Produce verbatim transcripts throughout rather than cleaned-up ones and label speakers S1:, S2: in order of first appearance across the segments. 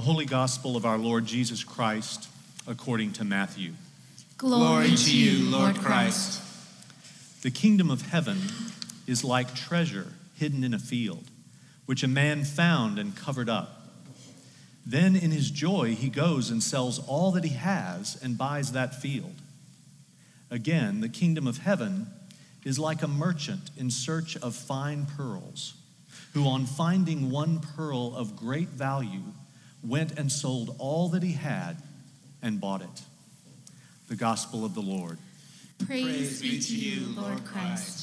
S1: Holy Gospel of our Lord Jesus Christ according to Matthew.
S2: Glory to you, Lord Christ.
S1: The kingdom of heaven is like treasure hidden in a field, which a man found and covered up. Then in his joy he goes and sells all that he has and buys that field. Again, the kingdom of heaven is like a merchant in search of fine pearls, who on finding one pearl of great value went and sold all that he had and bought it. The gospel of the Lord.
S2: Praise, Praise be to you, Lord Christ.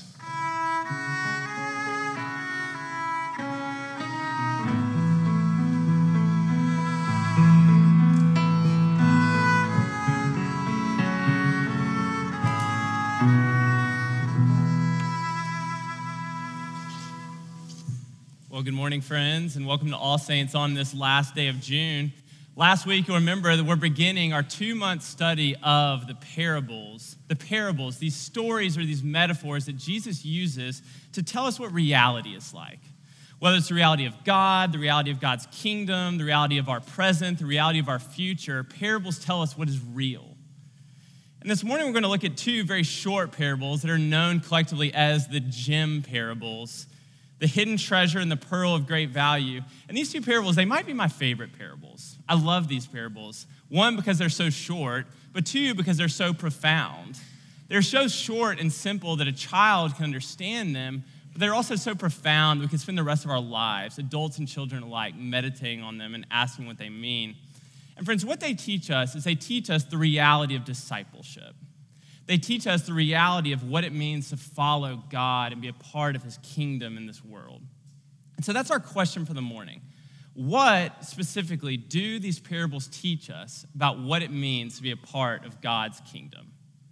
S3: Well, good morning, friends, and welcome to All Saints on this last day of June. Last week, you'll remember that we're beginning our two-month study of the parables. The parables, these stories or these metaphors that Jesus uses to tell us what reality is like. Whether it's the reality of God, the reality of God's kingdom, the reality of our present, the reality of our future, parables tell us what is real. And this morning, we're going to look at two very short parables that are known collectively as the gem parables. The hidden treasure and the pearl of great value. And these two parables, they might be my favorite parables. I love these parables. One, because they're so short, but two, because they're so profound. They're so short and simple that a child can understand them, but they're also so profound we can spend the rest of our lives, adults and children alike, meditating on them and asking what they mean. And friends, what they teach us is they teach us the reality of discipleship. They teach us the reality of what it means to follow God and be a part of his kingdom in this world. And so that's our question for the morning. What specifically do these parables teach us about what it means to be a part of God's kingdom?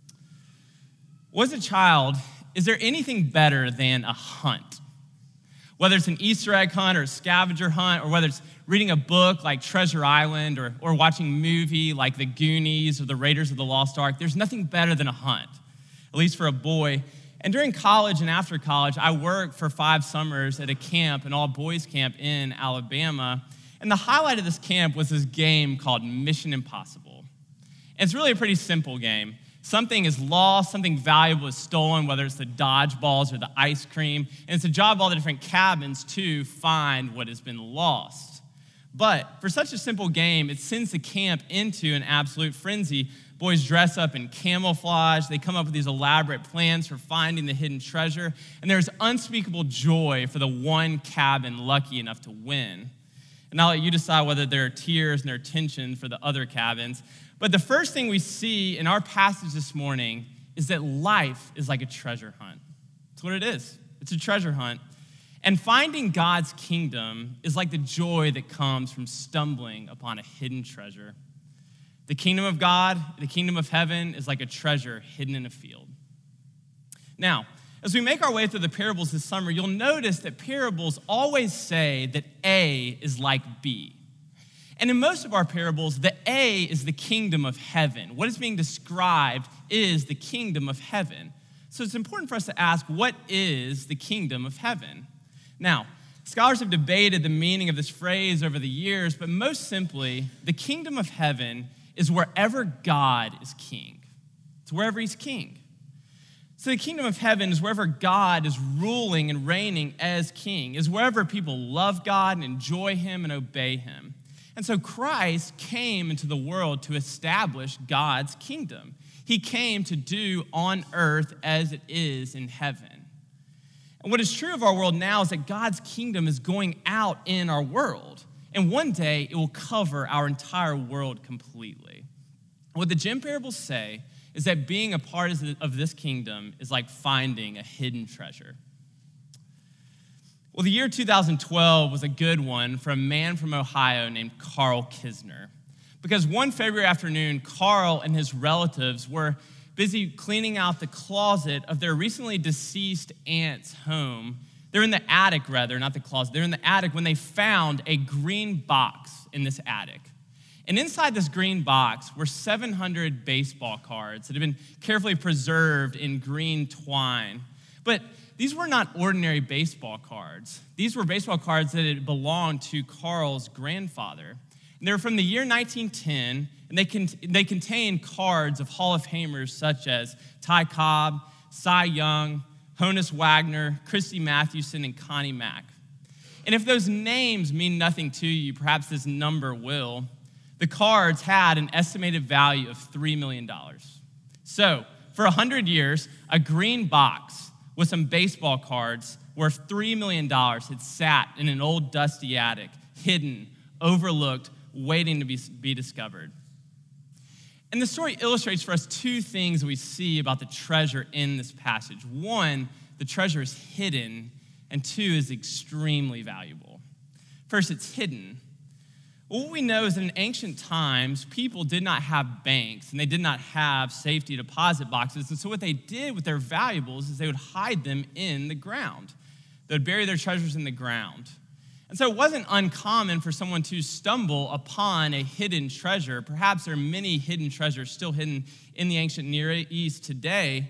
S3: Well, as a child, is there anything better than a hunt? Whether it's an Easter egg hunt or a scavenger hunt, or whether it's reading a book like Treasure Island or, or watching a movie like The Goonies or The Raiders of the Lost Ark, there's nothing better than a hunt, at least for a boy. And during college and after college, I worked for five summers at a camp, an all-boys camp in Alabama. And the highlight of this camp was this game called Mission Impossible. And it's really a pretty simple game. Something is lost, something valuable is stolen, whether it's the dodgeballs or the ice cream. And it's a job of all the different cabins to find what has been lost. But for such a simple game, it sends the camp into an absolute frenzy. Boys dress up in camouflage. They come up with these elaborate plans for finding the hidden treasure. And there's unspeakable joy for the one cabin lucky enough to win. And I'll let you decide whether there are tears and there are tension for the other cabins. But the first thing we see in our passage this morning is that life is like a treasure hunt. That's what it is. It's a treasure hunt. And finding God's kingdom is like the joy that comes from stumbling upon a hidden treasure. The kingdom of God, the kingdom of heaven, is like a treasure hidden in a field. Now, as we make our way through the parables this summer, you'll notice that parables always say that A is like B. And in most of our parables, the A is the kingdom of heaven. What is being described is the kingdom of heaven. So it's important for us to ask, what is the kingdom of heaven? Now, scholars have debated the meaning of this phrase over the years, but most simply, the kingdom of heaven is wherever God is king. It's wherever he's king. So the kingdom of heaven is wherever God is ruling and reigning as king, is wherever people love God and enjoy him and obey him. And so Christ came into the world to establish God's kingdom. He came to do on earth as it is in heaven. And what is true of our world now is that God's kingdom is going out in our world. And one day it will cover our entire world completely. What the gem parables say is that being a part of this kingdom is like finding a hidden treasure. Well, the year two thousand twelve was a good one for a man from Ohio named Carl Kisner. Because one February afternoon, Carl and his relatives were busy cleaning out the closet of their recently deceased aunt's home. They're in the attic, rather, not the closet. They're in the attic when they found a green box in this attic. And inside this green box were seven hundred baseball cards that had been carefully preserved in green twine. But these were not ordinary baseball cards. These were baseball cards that had belonged to Carl's grandfather. And they're from the year nineteen ten, and they, con- they contain cards of Hall of Famers such as Ty Cobb, Cy Young, Honus Wagner, Christy Mathewson, and Connie Mack. And if those names mean nothing to you, perhaps this number will. The cards had an estimated value of three million dollars. So, for one hundred years, a green box with some baseball cards worth three million dollars had sat in an old dusty attic, hidden, overlooked, waiting to be, be discovered. And the story illustrates for us two things we see about the treasure in this passage. One, the treasure is hidden, and two, is extremely valuable. First, it's hidden. What we know is that in ancient times, people did not have banks, and they did not have safety deposit boxes, and so what they did with their valuables is they would hide them in the ground. They would bury their treasures in the ground. And so it wasn't uncommon for someone to stumble upon a hidden treasure. Perhaps there are many hidden treasures still hidden in the ancient Near East today.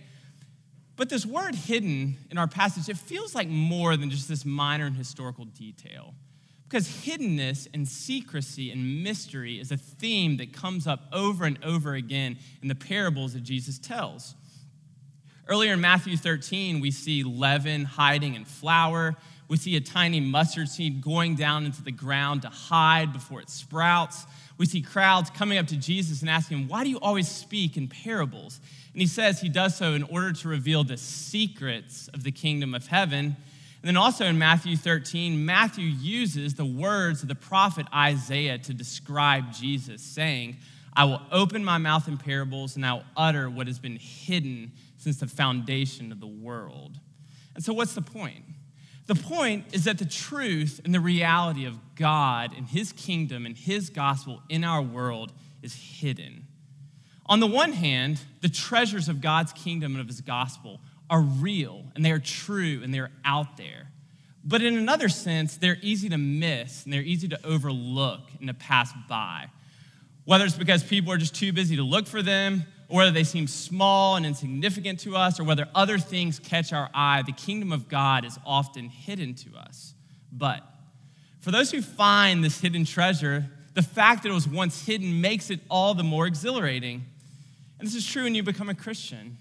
S3: But this word hidden in our passage, it feels like more than just this minor and historical detail. Because hiddenness and secrecy and mystery is a theme that comes up over and over again in the parables that Jesus tells. Earlier in Matthew thirteen, we see leaven hiding in flour. We see a tiny mustard seed going down into the ground to hide before it sprouts. We see crowds coming up to Jesus and asking him, "Why do you always speak in parables?" And he says he does so in order to reveal the secrets of the kingdom of heaven. And then also in Matthew thirteen, Matthew uses the words of the prophet Isaiah to describe Jesus, saying, "I will open my mouth in parables, and I will utter what has been hidden since the foundation of the world." And so what's the point? The point is that the truth and the reality of God and his kingdom and his gospel in our world is hidden. On the one hand, the treasures of God's kingdom and of his gospel are real, and they are true, and they're out there. But in another sense, they're easy to miss, and they're easy to overlook and to pass by. Whether it's because people are just too busy to look for them, or whether they seem small and insignificant to us, or whether other things catch our eye, the kingdom of God is often hidden to us. But for those who find this hidden treasure, the fact that it was once hidden makes it all the more exhilarating. And this is true when you become a Christian.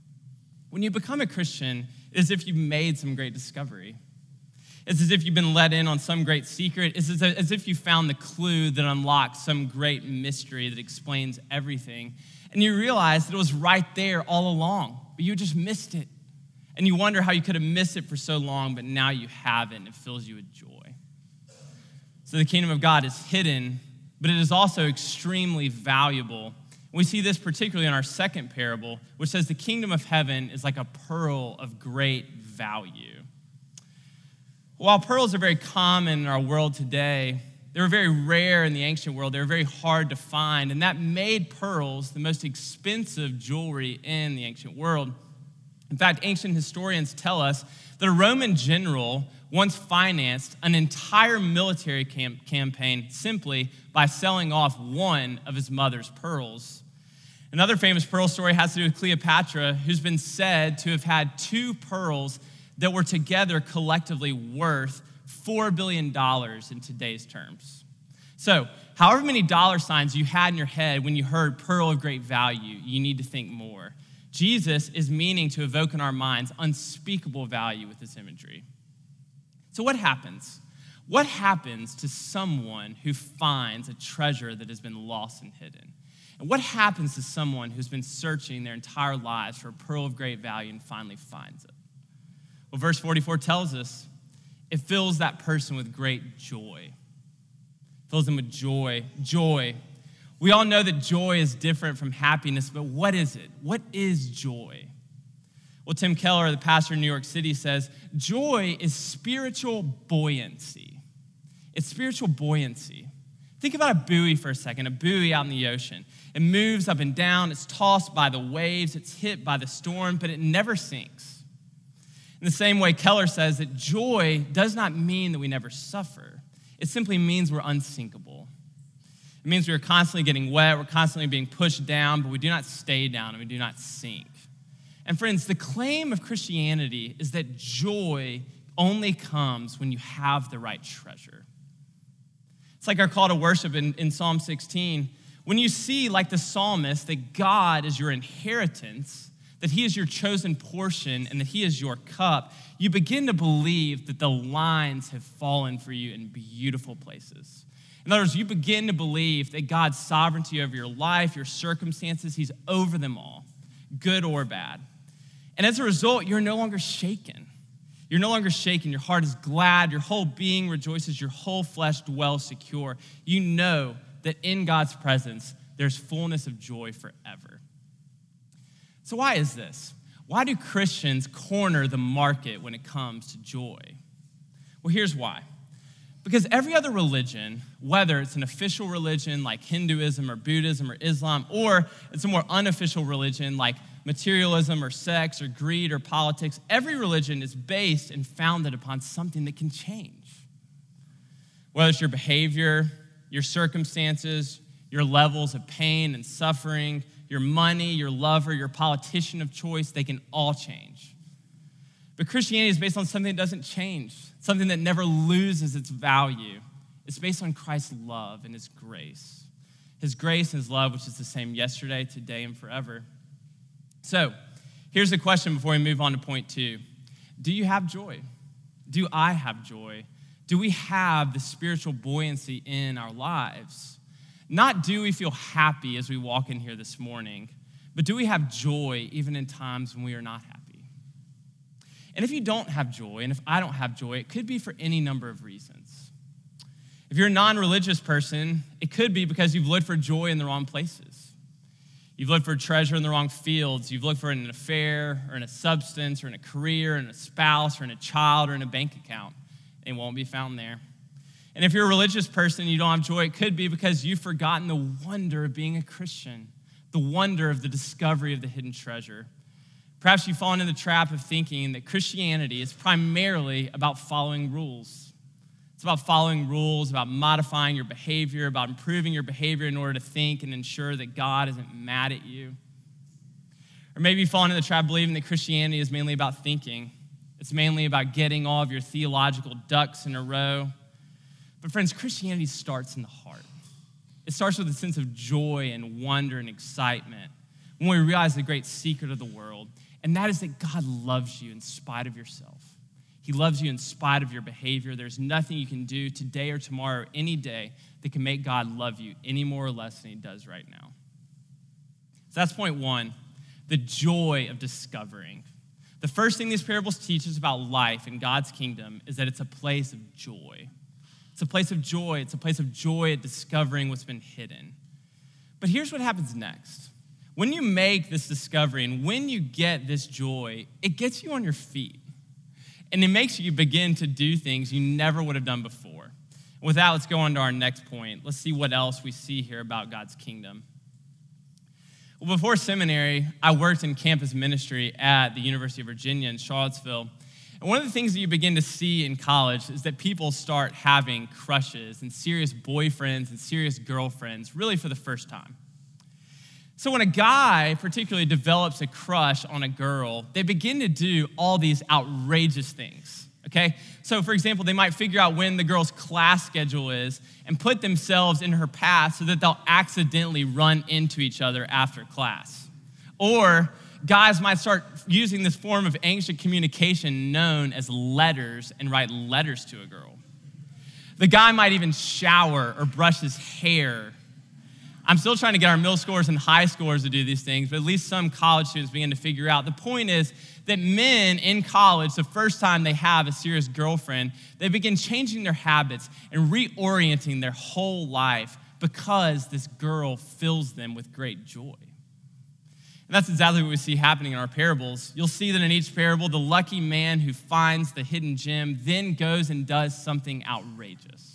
S3: When you become a Christian, it's as if you've made some great discovery. It's as if you've been let in on some great secret. It's as if you found the clue that unlocks some great mystery that explains everything. And you realize that it was right there all along, but you just missed it. And you wonder how you could have missed it for so long, but now you have it, and it fills you with joy. So the kingdom of God is hidden, but it is also extremely valuable. We see this particularly in our second parable, which says the kingdom of heaven is like a pearl of great value. While pearls are very common in our world today, they were very rare in the ancient world. They were very hard to find, and that made pearls the most expensive jewelry in the ancient world. In fact, ancient historians tell us that a Roman general once financed an entire military camp- campaign simply by selling off one of his mother's pearls. Another famous pearl story has to do with Cleopatra, who's been said to have had two pearls that were together collectively worth four billion dollars in today's terms. So, however many dollar signs you had in your head when you heard pearl of great value, you need to think more. Jesus is meaning to evoke in our minds unspeakable value with this imagery. So what happens? What happens to someone who finds a treasure that has been lost and hidden? And what happens to someone who's been searching their entire lives for a pearl of great value and finally finds it? Well, verse forty-four tells us it fills that person with great joy. It fills them with joy. Joy. We all know that joy is different from happiness, but what is it? What is joy? Well, Tim Keller, the pastor in New York City, says, joy is spiritual buoyancy. It's spiritual buoyancy. Think about a buoy for a second, a buoy out in the ocean. It moves up and down, it's tossed by the waves, it's hit by the storm, but it never sinks. In the same way, Keller says that joy does not mean that we never suffer. It simply means we're unsinkable. It means we are constantly getting wet, we're constantly being pushed down, but we do not stay down and we do not sink. And friends, the claim of Christianity is that joy only comes when you have the right treasure. It's like our call to worship in, in Psalm sixteen. When you see, like the psalmist, that God is your inheritance, that he is your chosen portion, and that he is your cup, you begin to believe that the lines have fallen for you in beautiful places. In other words, you begin to believe that God's sovereignty over your life, your circumstances, he's over them all, good or bad. And as a result, you're no longer shaken. You're no longer shaken. Your heart is glad. Your whole being rejoices. Your whole flesh dwells secure. You know that in God's presence, there's fullness of joy forever. So why is this? Why do Christians corner the market when it comes to joy? Well, here's why. Because every other religion, whether it's an official religion like Hinduism or Buddhism or Islam, or it's a more unofficial religion like materialism or sex or greed or politics, every religion is based and founded upon something that can change. Whether it's your behavior, your circumstances, your levels of pain and suffering, your money, your lover, your politician of choice, they can all change. But Christianity is based on something that doesn't change, something that never loses its value. It's based on Christ's love and his grace. His grace and his love, which is the same yesterday, today, and forever. So, here's the question before we move on to point two. Do you have joy? Do I have joy? Do we have the spiritual buoyancy in our lives? Not do we feel happy as we walk in here this morning, but do we have joy even in times when we are not happy? And if you don't have joy, and if I don't have joy, it could be for any number of reasons. If you're a non-religious person, it could be because you've looked for joy in the wrong places. You've looked for treasure in the wrong fields. You've looked for it in an affair, or in a substance, or in a career, or in a spouse, or in a child, or in a bank account. It won't be found there. And if you're a religious person and you don't have joy, it could be because you've forgotten the wonder of being a Christian, the wonder of the discovery of the hidden treasure. Perhaps you've fallen in the trap of thinking that Christianity is primarily about following rules. It's about following rules, about modifying your behavior, about improving your behavior in order to think and ensure that God isn't mad at you. Or maybe you've fallen in the trap believing that Christianity is mainly about thinking. It's mainly about getting all of your theological ducks in a row. But friends, Christianity starts in the heart. It starts with a sense of joy and wonder and excitement when we realize the great secret of the world, and that is that God loves you in spite of yourself. He loves you in spite of your behavior. There's nothing you can do today or tomorrow or any day that can make God love you any more or less than he does right now. So that's point one, the joy of discovering. The first thing these parables teach us about life in God's kingdom is that it's a place of joy. It's a place of joy. It's a place of joy at discovering what's been hidden. But here's what happens next. When you make this discovery and when you get this joy, it gets you on your feet. And it makes you begin to do things you never would have done before. With that, let's go on to our next point. Let's see what else we see here about God's kingdom. Well, before seminary, I worked in campus ministry at the University of Virginia in Charlottesville. And one of the things that you begin to see in college is that people start having crushes and serious boyfriends and serious girlfriends, really for the first time. So when a guy particularly develops a crush on a girl, they begin to do all these outrageous things, okay? So for example, they might figure out when the girl's class schedule is and put themselves in her path so that they'll accidentally run into each other after class. Or guys might start using this form of ancient communication known as letters and write letters to a girl. The guy might even shower or brush his hair. I'm still trying to get our middle schoolers and high schoolers to do these things, but at least some college students begin to figure out. The point is that men in college, the first time they have a serious girlfriend, they begin changing their habits and reorienting their whole life because this girl fills them with great joy. And that's exactly what we see happening in our parables. You'll see that in each parable, the lucky man who finds the hidden gem then goes and does something outrageous.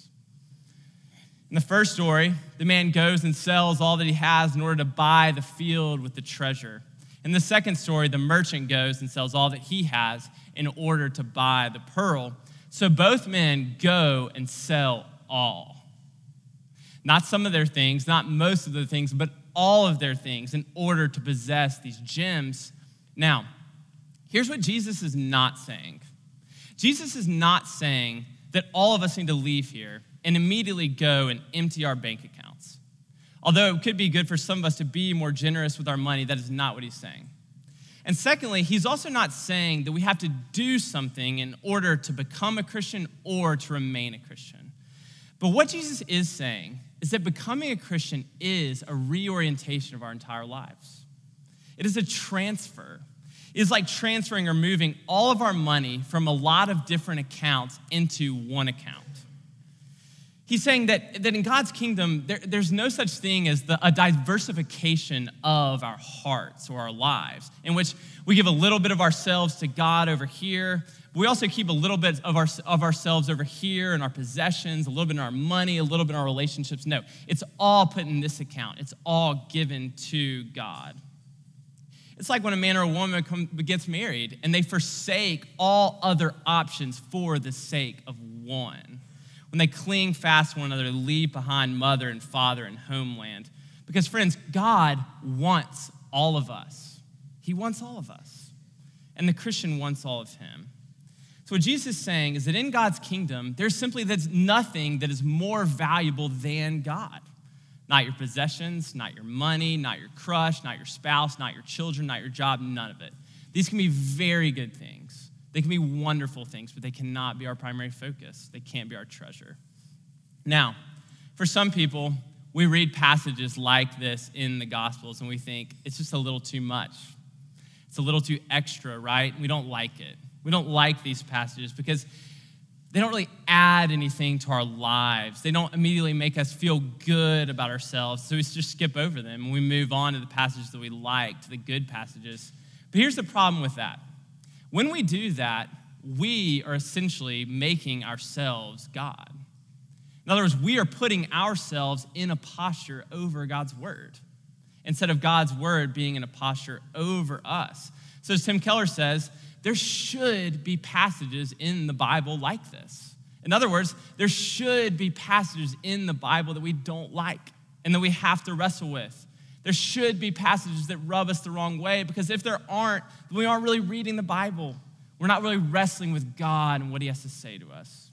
S3: In the first story, the man goes and sells all that he has in order to buy the field with the treasure. In the second story, the merchant goes and sells all that he has in order to buy the pearl. So both men go and sell all. Not some of their things, not most of their things, but all of their things in order to possess these gems. Now, here's what Jesus is not saying. Jesus is not saying that all of us need to leave here and immediately go and empty our bank accounts. Although it could be good for some of us to be more generous with our money, that is not what he's saying. And secondly, he's also not saying that we have to do something in order to become a Christian or to remain a Christian. But what Jesus is saying is that becoming a Christian is a reorientation of our entire lives. It is a transfer. It is like transferring or moving all of our money from a lot of different accounts into one account. He's saying that, that in God's kingdom, there, there's no such thing as the, a diversification of our hearts or our lives, in which we give a little bit of ourselves to God over here, but we also keep a little bit of, our, of ourselves over here in our possessions, a little bit in our money, a little bit in our relationships. No, it's all put in this account. It's all given to God. It's like when a man or a woman come, gets married and they forsake all other options for the sake of one. When they cling fast to one another, leave behind mother and father and homeland. Because friends, God wants all of us. He wants all of us. And the Christian wants all of him. So what Jesus is saying is that in God's kingdom, there's simply there's nothing that is more valuable than God. Not your possessions, not your money, not your crush, not your spouse, not your children, not your job, none of it. These can be very good things. They can be wonderful things, but they cannot be our primary focus. They can't be our treasure. Now, for some people, we read passages like this in the Gospels and we think it's just a little too much. It's a little too extra, right? We don't like it. We don't like these passages because they don't really add anything to our lives. They don't immediately make us feel good about ourselves, so we just skip over them and we move on to the passages that we like, to the good passages. But here's the problem with that. When we do that, we are essentially making ourselves God. In other words, we are putting ourselves in a posture over God's word instead of God's word being in a posture over us. So as Tim Keller says, there should be passages in the Bible like this. In other words, there should be passages in the Bible that we don't like and that we have to wrestle with. There should be passages that rub us the wrong way, because if there aren't, we aren't really reading the Bible. We're not really wrestling with God and what he has to say to us.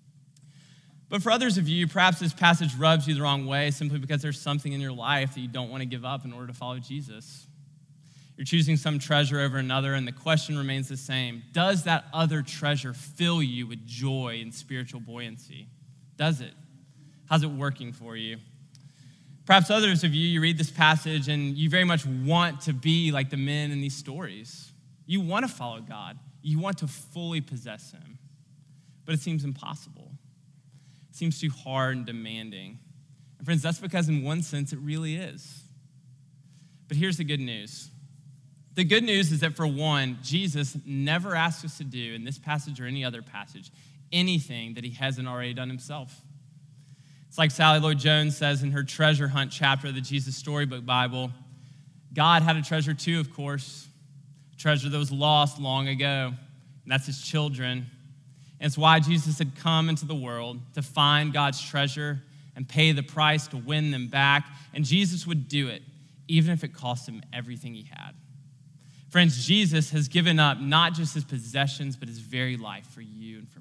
S3: But for others of you, perhaps this passage rubs you the wrong way simply because there's something in your life that you don't want to give up in order to follow Jesus. You're choosing some treasure over another, and the question remains the same. Does that other treasure fill you with joy and spiritual buoyancy? Does it? How's it working for you? Perhaps others of you, you read this passage and you very much want to be like the men in these stories. You want to follow God. You want to fully possess him. But it seems impossible. It seems too hard and demanding. And friends, that's because in one sense it really is. But here's the good news. The good news is that for one, Jesus never asks us to do, in this passage or any other passage, anything that he hasn't already done himself. It's like Sally Lloyd-Jones says in her treasure hunt chapter of the Jesus Storybook Bible. God had a treasure too, of course, a treasure that was lost long ago, and that's his children. And it's why Jesus had come into the world to find God's treasure and pay the price to win them back, and Jesus would do it, even if it cost him everything he had. Friends, Jesus has given up not just his possessions, but his very life for you and for me.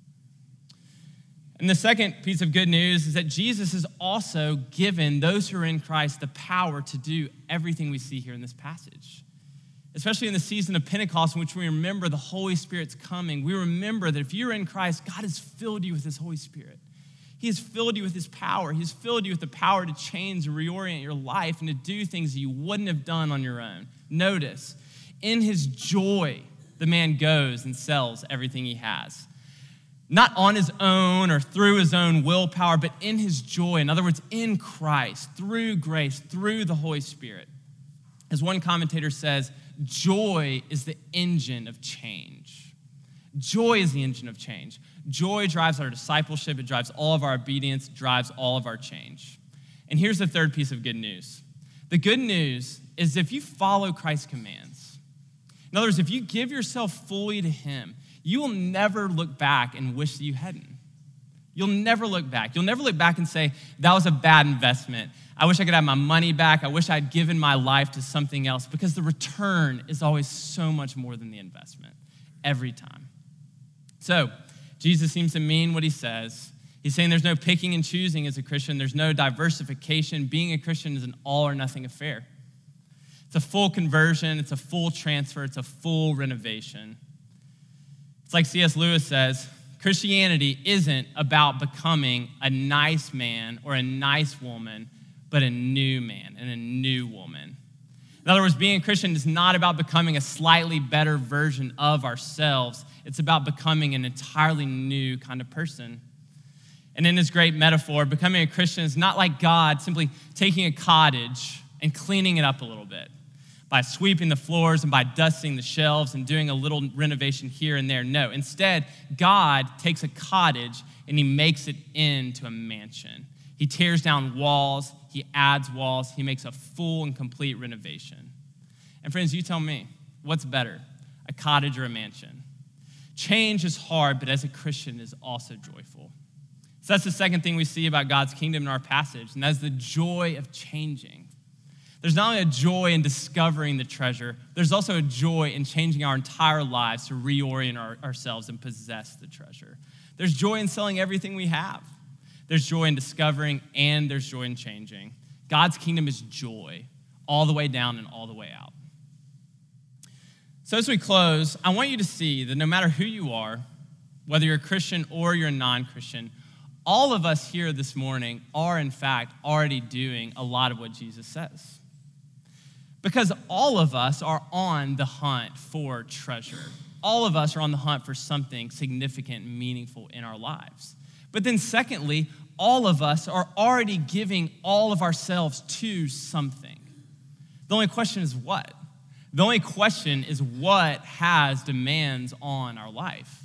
S3: And the second piece of good news is that Jesus has also given those who are in Christ the power to do everything we see here in this passage. Especially in the season of Pentecost, in which we remember the Holy Spirit's coming. We remember that if you're in Christ, God has filled you with his Holy Spirit. He has filled you with his power. He's filled you with the power to change and reorient your life and to do things that you wouldn't have done on your own. Notice, in his joy, the man goes and sells everything he has. Not on his own or through his own willpower, but in his joy. In other words, in Christ, through grace, through the Holy Spirit. As one commentator says, joy is the engine of change. Joy is the engine of change. Joy drives our discipleship. It drives all of our obedience. It drives all of our change. And here's the third piece of good news. The good news is if you follow Christ's commands, in other words, if you give yourself fully to him, you will never look back and wish that you hadn't. You'll never look back. You'll never look back and say, that was a bad investment. I wish I could have my money back. I wish I'd given my life to something else, because the return is always so much more than the investment, every time. So Jesus seems to mean what he says. He's saying there's no picking and choosing as a Christian. There's no diversification. Being a Christian is an all or nothing affair. It's a full conversion. It's a full transfer. It's a full renovation. It's like C S Lewis says, Christianity isn't about becoming a nice man or a nice woman, but a new man and a new woman. In other words, being a Christian is not about becoming a slightly better version of ourselves. It's about becoming an entirely new kind of person. And in this great metaphor, becoming a Christian is not like God simply taking a cottage and cleaning it up a little bit by sweeping the floors and by dusting the shelves and doing a little renovation here and there. No, instead, God takes a cottage and he makes it into a mansion. He tears down walls, he adds walls, he makes a full and complete renovation. And friends, you tell me, what's better, a cottage or a mansion? Change is hard, but as a Christian, it is also joyful. So that's the second thing we see about God's kingdom in our passage, and that's the joy of changing. There's not only a joy in discovering the treasure, there's also a joy in changing our entire lives to reorient our, ourselves and possess the treasure. There's joy in selling everything we have. There's joy in discovering, and there's joy in changing. God's kingdom is joy, all the way down and all the way out. So as we close, I want you to see that no matter who you are, whether you're a Christian or you're a non-Christian, all of us here this morning are, in fact, already doing a lot of what Jesus says. Because all of us are on the hunt for treasure. All of us are on the hunt for something significant and meaningful in our lives. But then secondly, all of us are already giving all of ourselves to something. The only question is what? The only question is what has demands on our life.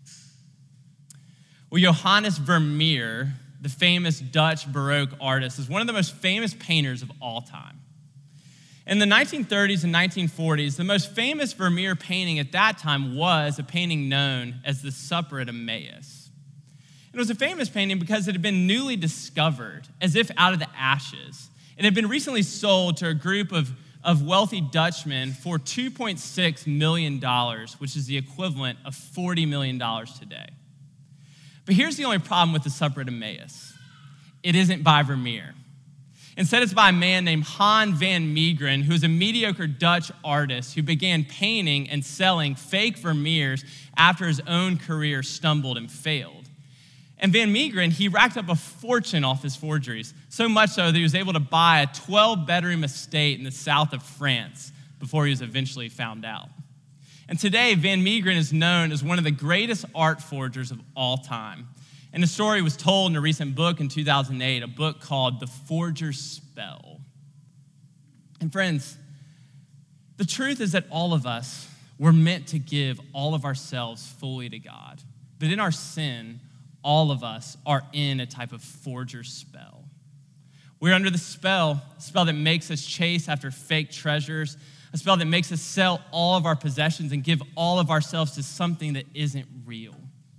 S3: Well, Johannes Vermeer, the famous Dutch Baroque artist, is one of the most famous painters of all time. In the nineteen thirties and nineteen forties, the most famous Vermeer painting at that time was a painting known as the Supper at Emmaus. It was a famous painting because it had been newly discovered, as if out of the ashes. It had been recently sold to a group of, of wealthy Dutchmen for two point six million dollars, which is the equivalent of forty million dollars today. But here's the only problem with the Supper at Emmaus. It isn't by Vermeer. Instead, it's by a man named Han van Meegeren, who is a mediocre Dutch artist who began painting and selling fake Vermeers after his own career stumbled and failed. And Van Meegeren, he racked up a fortune off his forgeries, so much so that he was able to buy a twelve-bedroom estate in the south of France before he was eventually found out. And today, Van Meegeren is known as one of the greatest art forgers of all time. And the story was told in a recent book in two thousand eight, a book called The Forger's Spell. And friends, the truth is that all of us were meant to give all of ourselves fully to God. But in our sin, all of us are in a type of forger's spell. We're under the spell, a spell that makes us chase after fake treasures, a spell that makes us sell all of our possessions and give all of ourselves to something that isn't real.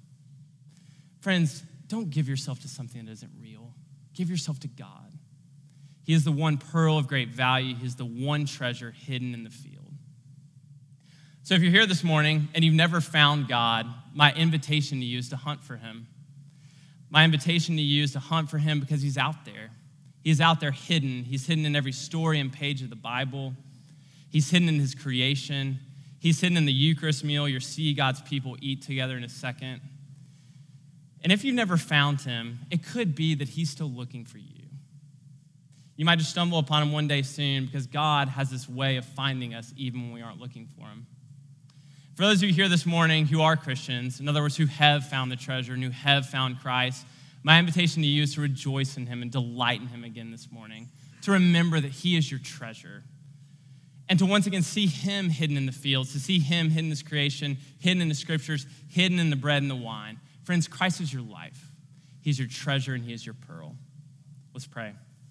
S3: Friends, don't give yourself to something that isn't real. Give yourself to God. He is the one pearl of great value. He is the one treasure hidden in the field. So if you're here this morning and you've never found God, my invitation to you is to hunt for him. My invitation to you is to hunt for him because he's out there. He's out there hidden. He's hidden in every story and page of the Bible. He's hidden in his creation. He's hidden in the Eucharist meal you'll see God's people eat together in a second. And if you've never found him, it could be that he's still looking for you. You might just stumble upon him one day soon because God has this way of finding us even when we aren't looking for him. For those of you here this morning who are Christians, in other words, who have found the treasure and who have found Christ, my invitation to you is to rejoice in him and delight in him again this morning, to remember that he is your treasure, and to once again see him hidden in the fields, to see him hidden in his creation, hidden in the scriptures, hidden in the bread and the wine. Friends, Christ is your life. He's your treasure and he is your pearl. Let's pray.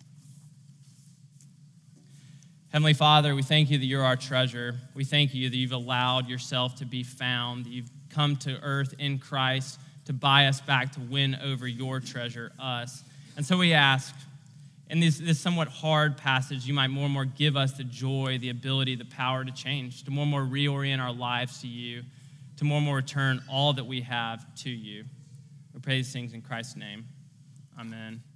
S3: Heavenly Father, we thank you that you're our treasure. We thank you that you've allowed yourself to be found, that you've come to earth in Christ to buy us back, to win over your treasure, us. And so we ask, in this, this somewhat hard passage, you might more and more give us the joy, the ability, the power to change, to more and more reorient our lives to you, to more and more return all that we have to you. We pray these things in Christ's name. Amen.